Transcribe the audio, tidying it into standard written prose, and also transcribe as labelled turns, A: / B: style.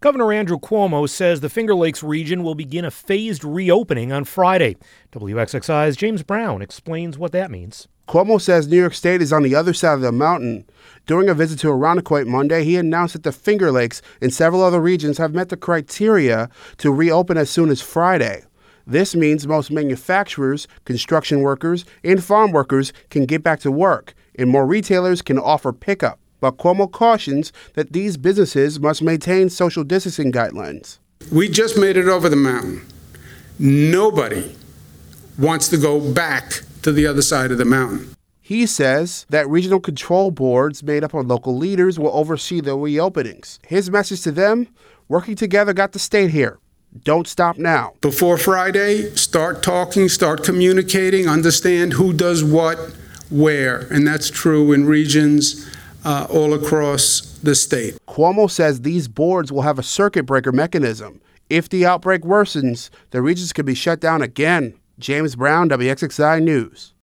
A: Governor Andrew Cuomo says the Finger Lakes region will begin a phased reopening on Friday. WXXI's James Brown explains what that means.
B: Cuomo says New York State is on the other side of the mountain. During a visit to Irondequoit Monday, he announced that the Finger Lakes and several other regions have met the criteria to reopen as soon as Friday. This means most manufacturers, construction workers, and farm workers can get back to work, and more retailers can offer pickup. But Cuomo cautions that these businesses must maintain social distancing guidelines.
C: We just made it over the mountain. Nobody wants to go back to the other side of the mountain.
B: He says that regional control boards made up of local leaders will oversee the reopenings. His message to them, working together got the state here. Don't stop now.
C: Before Friday, start talking, start communicating, understand who does what, where. And that's true in regions all across the state.
B: Cuomo says these boards will have a circuit breaker mechanism. If the outbreak worsens, the regions could be shut down again. James Brown, WXXI News.